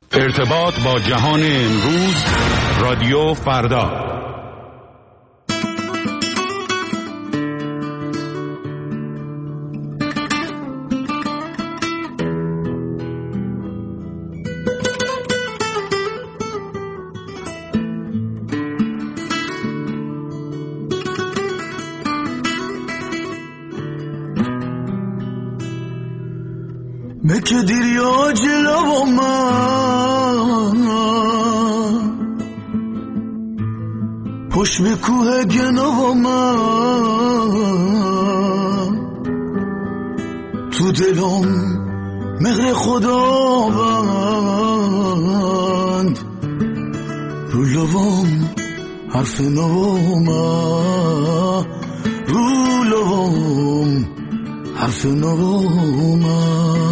ارتباط با جهان امروز، رادیو فردا. مکه دیریا جلو من پشت به کوه گنو من تو دلم مهر خداوند رو لبم حرف نو من رو لبم حرف نو من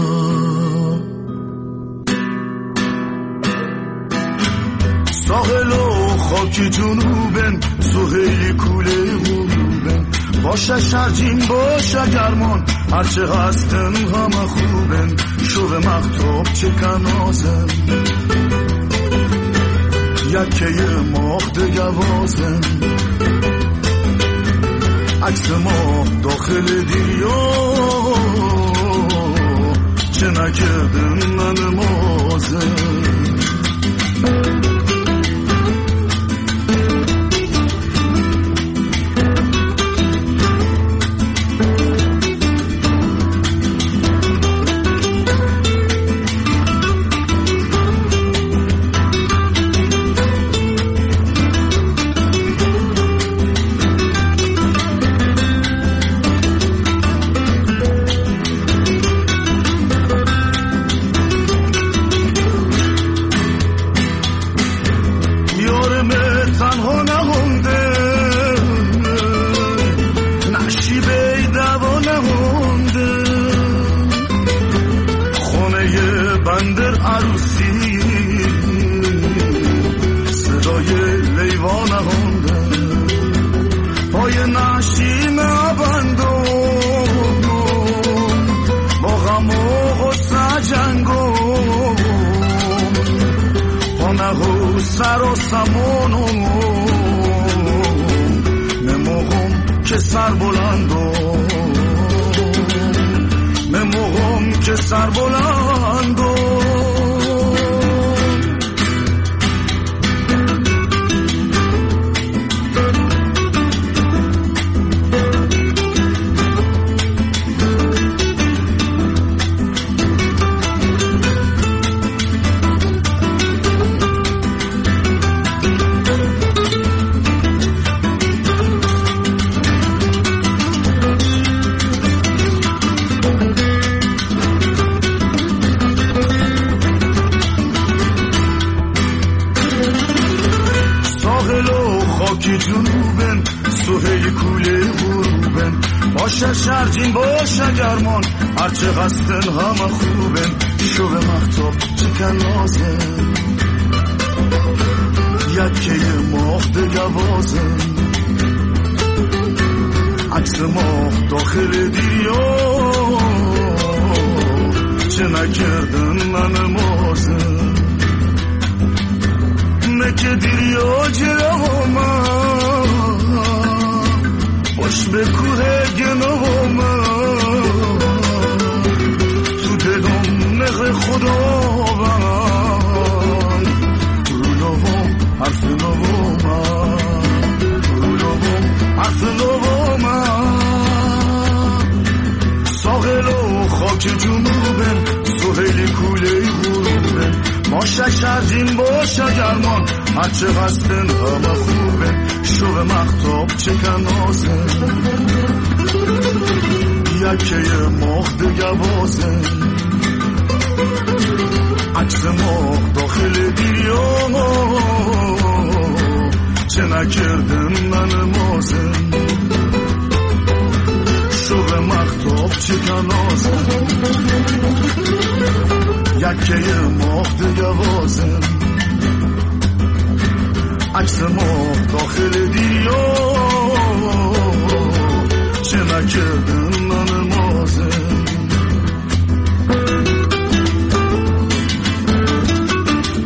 ساحل و خاکی جنوبن سهیلی کوله غروبن باشه شرجین باشه گرمان هرچه هستن همه خوبن شو به مختوب چه کنازن یکه ماه دگوازن عکس ماه داخل دریا چه نکردن من مازن سر و سمونم نموهم که سر بلندم نموهم که سر بلندم جنوبن سهیل کوله غروبن باشه شرجین باشه گرمان هرچه قصدن همه خوبن شو به مختاب چکن نازن یکه ماه دگوازن عکس ماه داخل دریا چه نکردن من مازن مکه دریا جلو من پشت به کوه گنو من تو دلم مهر خداوند رو لبم حرف نو من رو لبم حرف نو من ساحل و خاک جنوبن سهیل کوله غروبن باشه شرجین باشه گرمان هرچه قصدن همه خوبه شو به مختاب چکن نازن یکه ماه دگوازن عکس ماه داخل دریا چه نکردن من مازن شو به مختاب چکن نازن یکه ماه دگوازن عکس ماه داخل دریا چه نکردن من مازن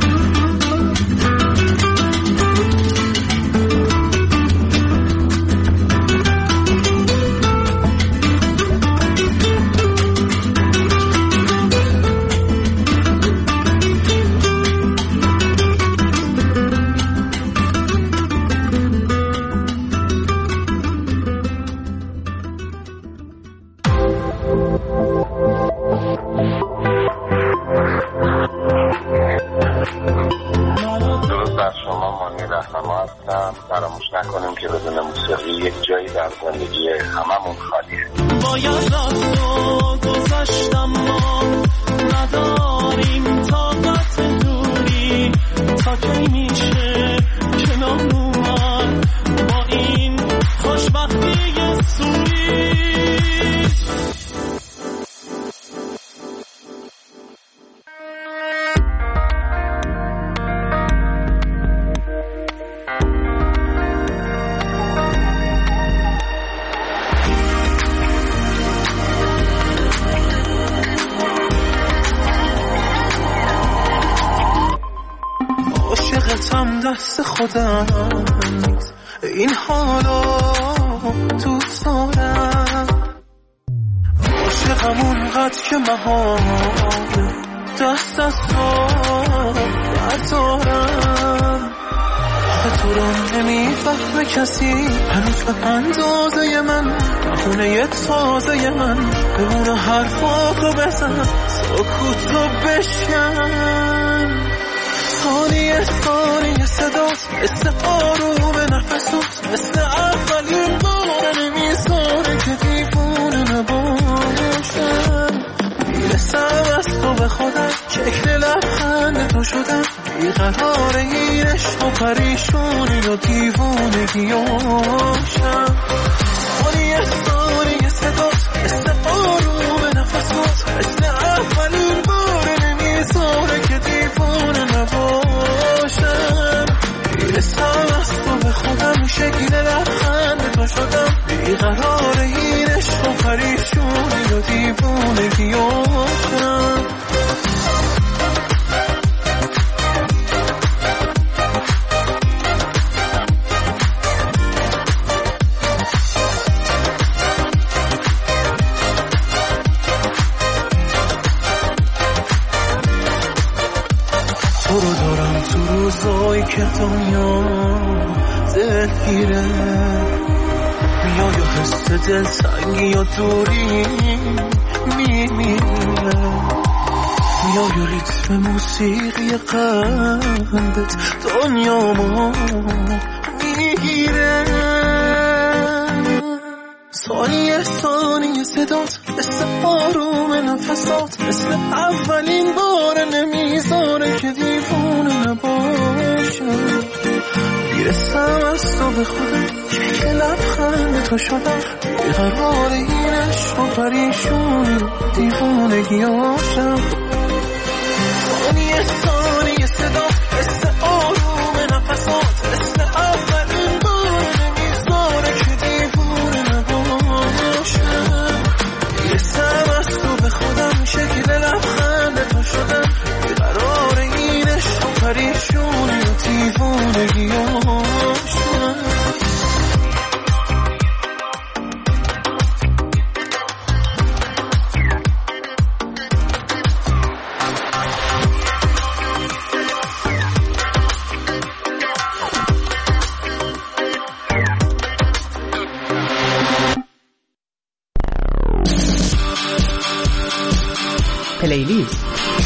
در زندگی هممون خالیه. باید رفت و گذشتم ما نداریم طاقت دوری تا کی میشه کنار اومد با این خوشبختی سوری. دست خودم این حالا دوست دارم، عاشقم اونقدر که محال دست از تو بردارم. تو رو نمیفهمه کسی هنوز به اندازه من، خونه تازه من بمونه حرفا رو بزن سکوت رو بشکن. ثانیه ثانیه صدات مثل آروم نفسات، مثل اولین بار نمیذاره که دیوونه نباشم. میرسم از تو به خودم، شکل لبخند تو شدم، بیقرار این عشق و پریشونی و دیوونگیاشم. ثانیه ثانیه صدات مثل آروم نفسات، مثل اولین بار نمیذاره که دیوونه نباشم. میرسم از تو به خودم، شکل لبخند تو شدم، بیقرار این عشق و پریشونی و دیوونگیاشم. تو رو دارم تو روزایی که دنیا دلگیره، میای و حس دلتنگی یا دوری میمیره، میای و ریتم موسیقی قلبت دنیامو میگیره. ثانیه ثانیه صدات مثل آروم نفسات، مثل اولین بار نمیذاره که دیوونه نباشم. میرسم از تو به خودم، شکل لبخند تو شدم، بیقرار این عشق و پریشونی دیوونگیاشم. ثانیه ثانیه صدات مثل آروم نفسات، مثل اولین بار نمیذاره که دیوونه نباشم. میرسم از تو به خودم، شکل لبخند تو شدم، بیقرار این عشق و پریشونی و دیوونگیاشم. پلیلیست.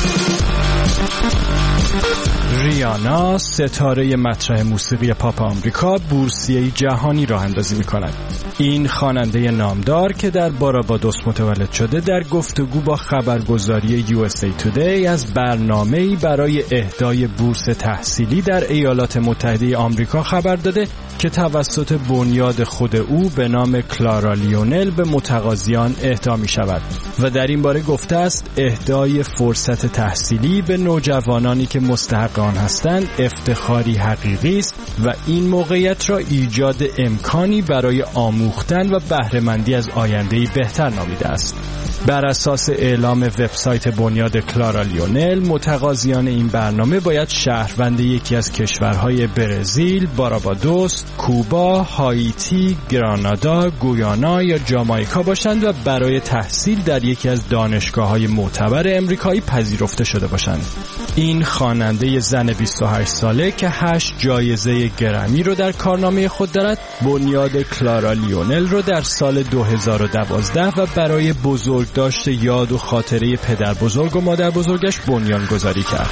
ریانا، ستاره مطرح موسیقی پاپ آمریکا، بورسیه جهانی راه اندازی می‌کند. این خواننده نامدار که در باربادوس متولد شده، در گفتگو با خبرگزاری USA Today از برنامه‌ای برای اهدای بورس تحصیلی در ایالات متحده آمریکا خبر داده که توسط بنیاد خود او به نام کلارا لیونل به متقاضیان اهدا می شود و در این باره گفته است اهدای فرصت تحصیلی به نوجوانانی که مستحق آن هستند افتخاری حقیقی است و این موقعیت را ایجاد امکانی برای آموختن و بهره‌مندی از آینده‌ای بهتر نامیده است. بر اساس اعلام وبسایت بنیاد کلارا لیونل، متقاضیان این برنامه باید شهروند یکی از کشورهای برزیل، باربادوس، کوبا، هایتی، گرانادا، گویانا یا جامائیکا باشند و برای تحصیل در یکی از دانشگاه‌های معتبر امریکایی پذیرفته شده باشند. این خواننده زن 28 ساله که 8 جایزه گرمی رو در کارنامه خود دارد، بنیاد کلارا لیونل رو در سال 2012 و برای بزرگداشت یاد و خاطره پدر بزرگ و مادر بزرگش بنیانگذاری کرد.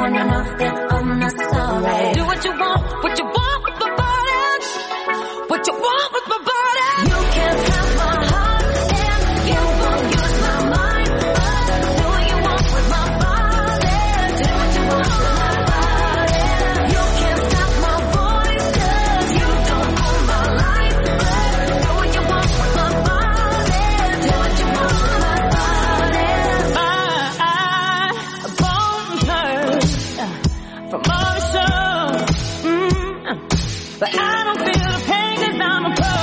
wanna know that I'm not sorry. Do what you want with my body. What you want with my body. You can't have my heart and you won't use my mind. But do what you want with my body. Do what you want with my body. You can't stop my voice 'cause you don't own my life. But do what you want with my body. Do what you want with my body. My bones hurt from motion, but I don't feel the pain 'cause I'm a pro.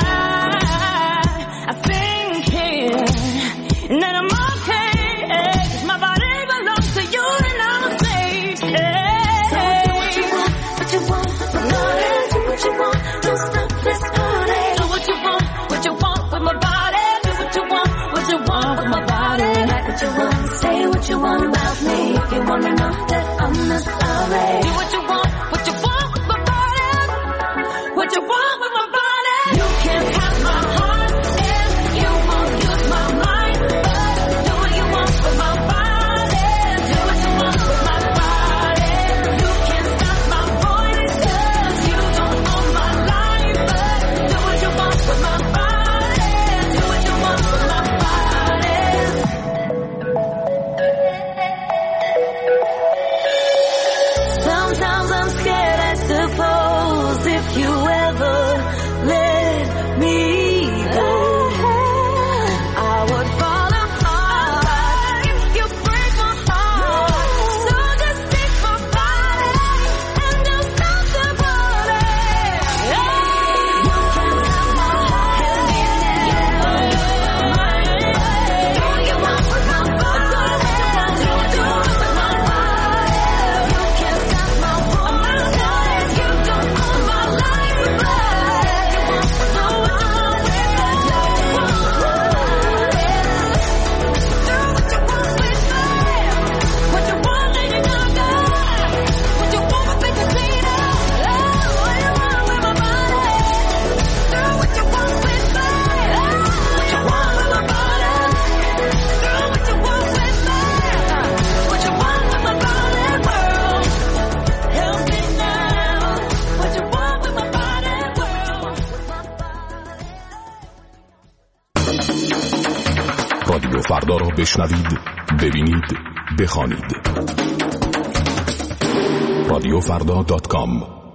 I think here and then I'm okay. 'Cause my body belongs to you and I'm safe. So do what you want, what you want, no, do what you want, don't stop this party. Do what you want with my body. Do what you want with my body. Like what you want, say what you want about me. If you wanna know that I'm not sorry. Do what you want with my body. What you want with my body. You can't have my heart and you won't use my mind. But do what you want with my body. Do what you want with my body. You can't stop my voice 'cause you don't own my life. But do what you want with my body. Do what you want with my body. Sometimes I'm scared, I suppose, if you ever let me go, I would fall apart if you break my heart. So just take my body and don't stop the party. You can't have my heart. Do what you want with my body. Do what you want with my body. You can't stop my voice. You don't own my life. But do what you want with my body. Do what you want with me. What you want, Lady Gaga. What you want with Big Tina. What you want with my body. Do what you want with me. What you want with my body. Do what you want with me. What you want with my body, world. Help me now. What you want with my body, world. رادیو فردا را بشنوید، ببینید، بخوانید. radiofrda.com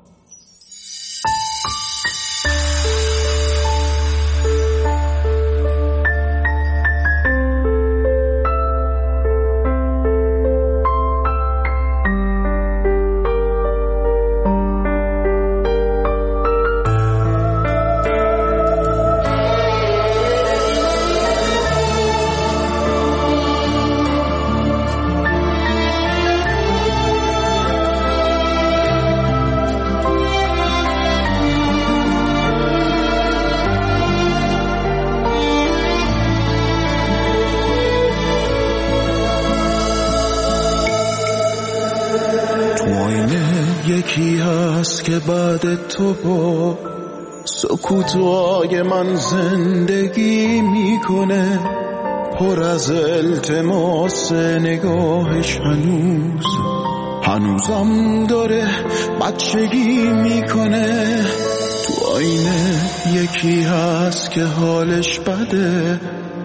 یکی هست که بعد تو با سکوتای من زندگی میکنه، پر از التماس نگاهش هنوزم داره بچگی میکنه. تو آینه یکی هست که حالش بده،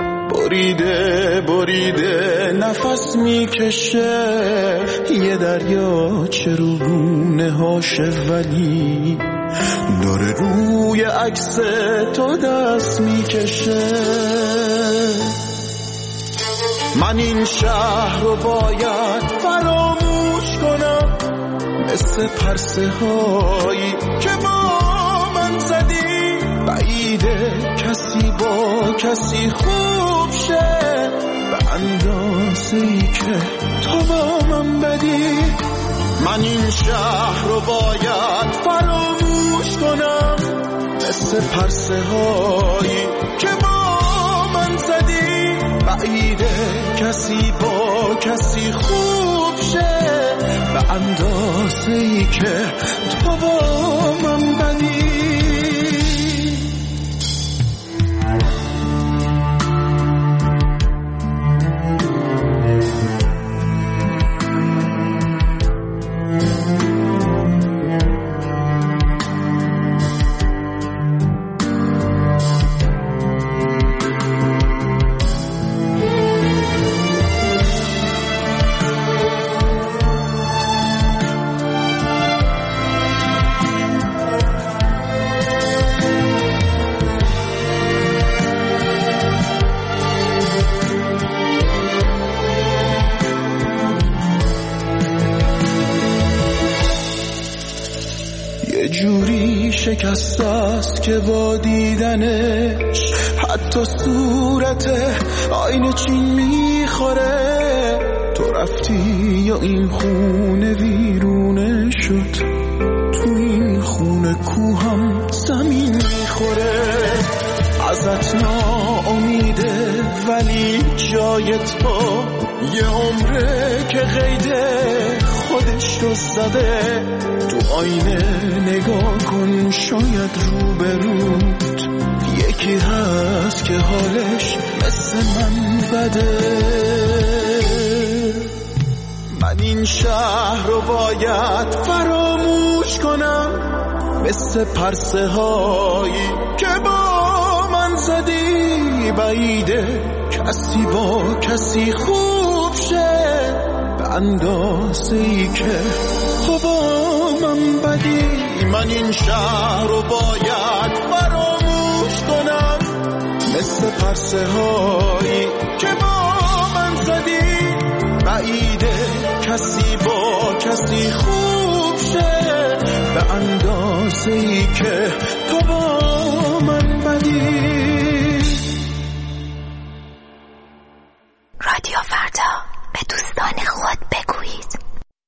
بریده نفس میکشه، یه دریاچه رو رونه هاشه ولی داره روی عکس تو دست میکشه. من این شهر رو باید فراموش کنم، مثل پرسه هایی که با من زدی، بعیده کسی با کسی خوب شه به اندازه‌ای که تو با من بدی. من این شهر رو باید فراموش کنم، مثل پرسه هایی که با من زدی، بعیده کسی با کسی خوب شه به اندازه‌ای که تو با من بدی. یه جوری شکست است که با دیدنش حتی صورت آینه چین میخوره. تو رفتی یا این خونه ویرونه شد، تو این خونه کوهم زمین میخوره. ازت ناامیده ولی جای تو یه عمره که قیده خودش رو زده. تو آینه نگاه کن، شاید روبروت یکی هست که حالش مثل من بده. من این شهر رو باید فراموش کنم، مثل پرسه هایی که با من زدی. بعیده کسی با کسی خوب شه به اندازه ای که تو با من بدی. من این شهر رو باید فراموش کنم، مثل پرسه هایی که با من زدی. بعیده کسی با کسی خوب شه به اندازه ای که تو با من بدی. رادیو فردا، به دوستان خود بگویید.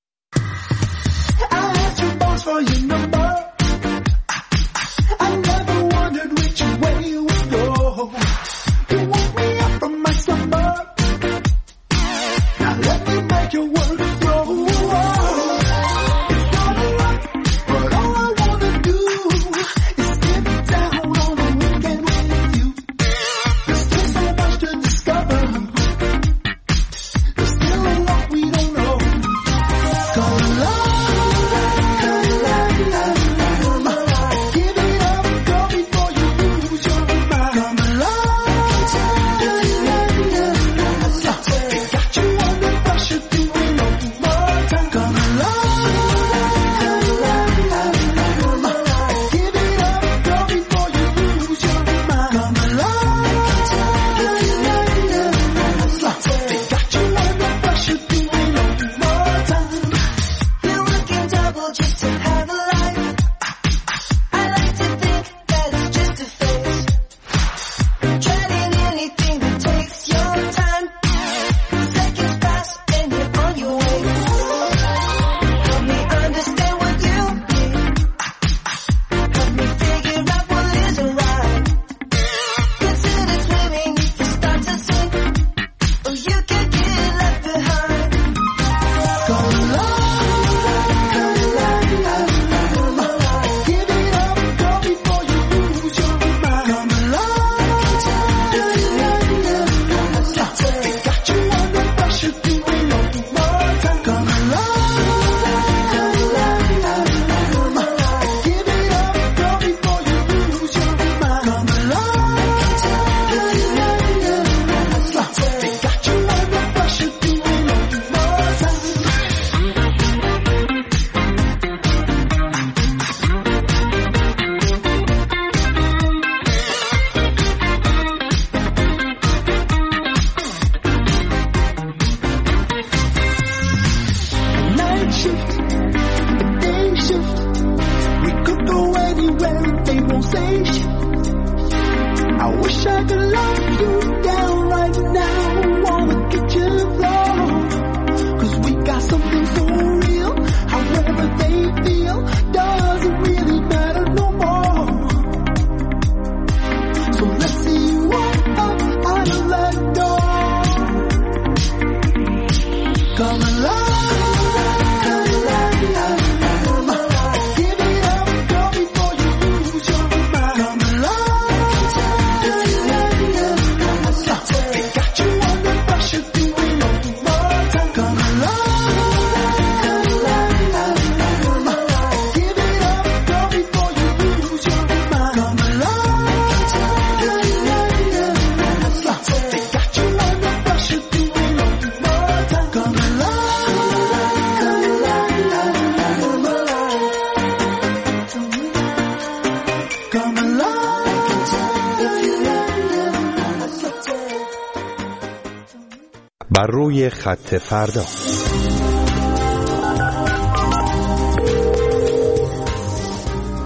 بر روی خط فردا.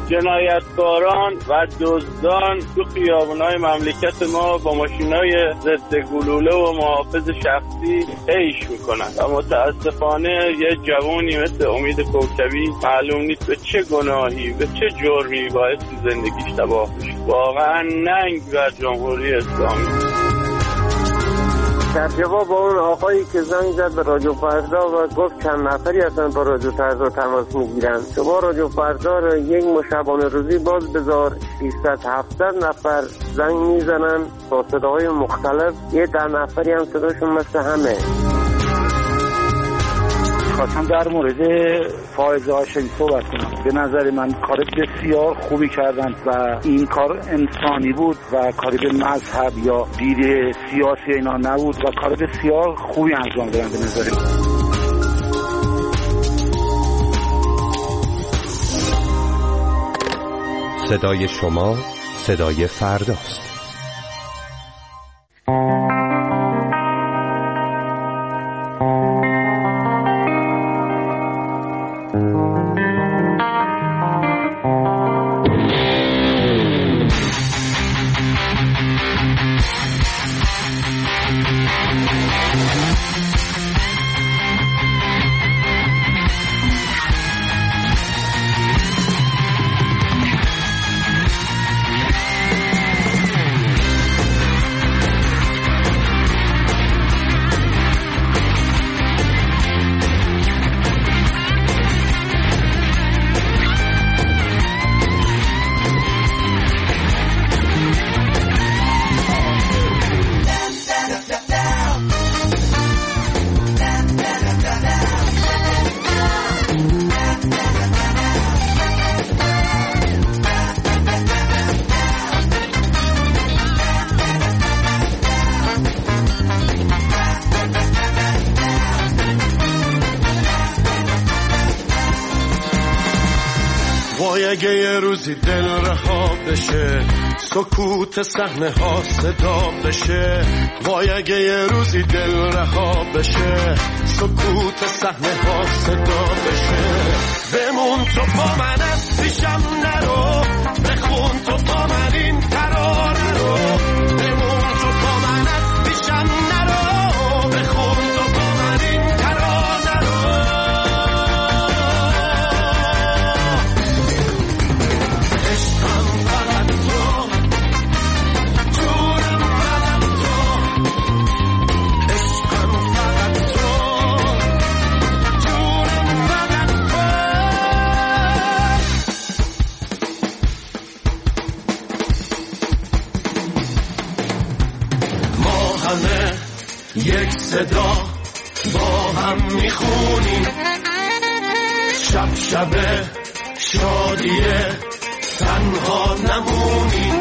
جنایتکاران و دزدان تو خیابونای مملکت ما با ماشینای ضد گلوله و محافظ شخصی عیش میکنن و متاسفانه یه جوانی مثل امید کوکبی معلوم نیست به چه گناهی به چه جرمی باعث زندگیش تباه بشه. واقعا ننگ بر جمهوری اسلامی. در جواب با اون آقایی که زنگ زد به رادیو فردا و گفت چند نفری هستن با رادیو فردا تماس میگیرن، شما رادیو فردا رو یک شبانه روزی باز بذار، 600-700 نفر زنگ میزنن با صداهای مختلف، یه 10 نفری هم صداشون مثل همه. خواستم در مورد فائزه هاشمی صحبت کنم. به نظر من کار بسیار خوبی کردند و این کار انسانی بود و کاری به مذهب یا دید سیاسی اینا نبود و کار بسیار خوبی انجام دادن به نظر من. صدای شما صدای فرداست. اگه یه روزی دل رها بشه، سکوت صحنه ها صدا بشه، وای اگه یه روزی دل رها بشه، سکوت صحنه ها صدا بشه، بمون تو با من از پیشم نرو، بخون تو با من این ترانه رو، بمون تو با من از پیشم نرو، بخون تو با من این ترانه رو. یک صدا با هم میخونیم، شب شب شادیه تنها نمونیم،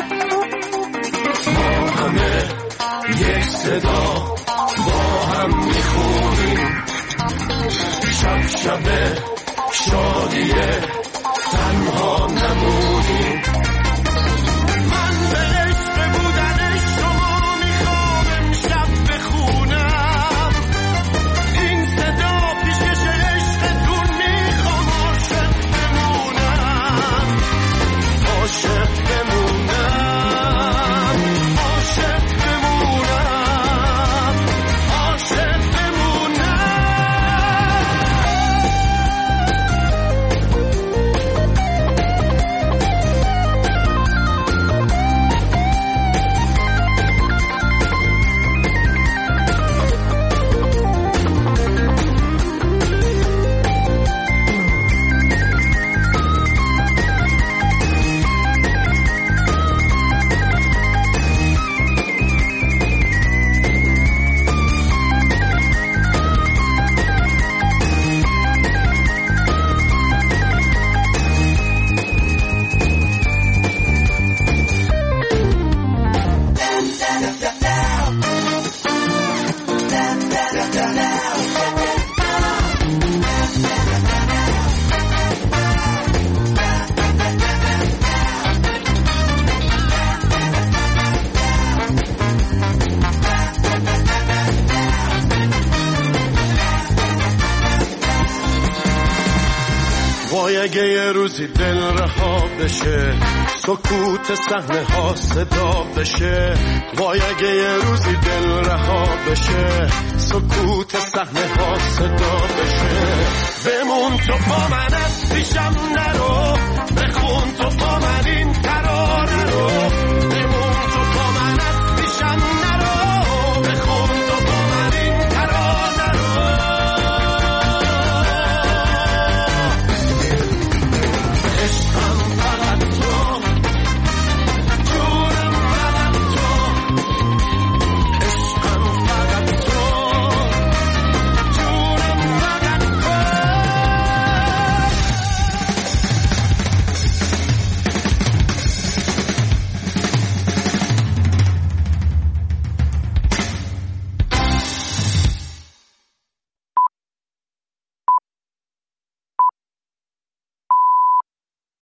ما همه یک صدا با هم میخونیم، شب شب شادیه تنها نمونیم. من به عشق بودن شما میخوام امشب بخونم، این صدا پیشکش عشقتون میخوام عاشق بمونم، عاشق بمونم، عاشق بمونم، عاشق بمونم. یه روزی دل رها بشه، سکوت صحنه ها صدا بشه. وای اگه یه روزی دل رها بشه، سکوت صحنه ها صدا بشه. بمون تو با من، از پیشم نرو